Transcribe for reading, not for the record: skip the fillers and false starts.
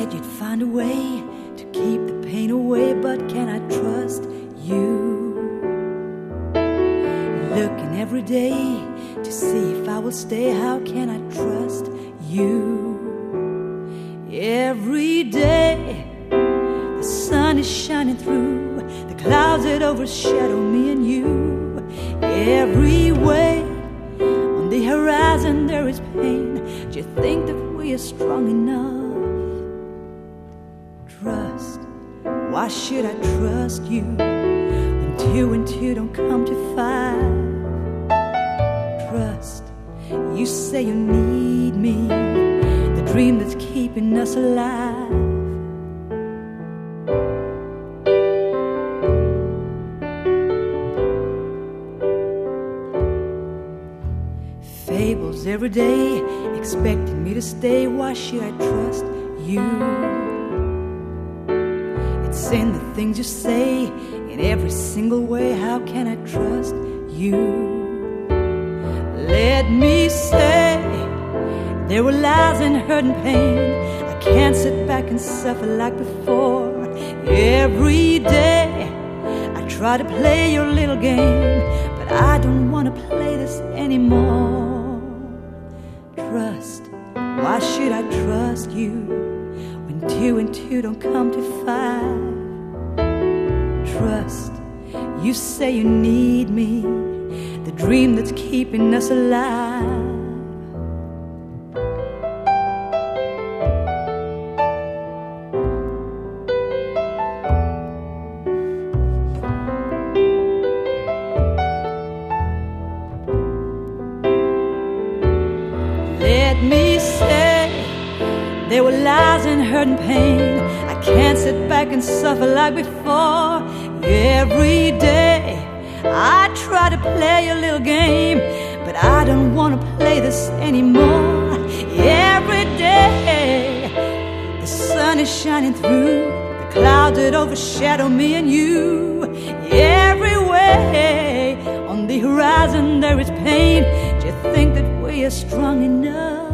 said you'd find a way to keep the pain away, but can I trust you? Looking every day to see if I will stay. How can I trust you? Every day the sun is shining through the clouds that overshadow me and you. Every way on the horizon there is pain. Do you think that we are strong enough? Trust, why should I trust you when two and two don't come to five? Trust, you say you need me, the dream that's keeping us alive. Fables every day, expecting me to stay. Why should I trust you? It's in the things you say, in every single way. How can I trust you? Let me say, there were lies and hurt and pain. I can't sit back and suffer like before. Every day I try to play your little game, but I don't want to play this anymore. Trust, why should I trust you when two and two don't come to five? Trust, you say you need me, the dream that's keeping us alive. Let me say, there were lies and hurt and pain. I can't sit back and suffer like before. Every day I try to play a little game, but I don't want to play this anymore. Every day the sun is shining through the clouds that overshadow me and you. Every way on the horizon there is pain. Do you think that we are strong enough?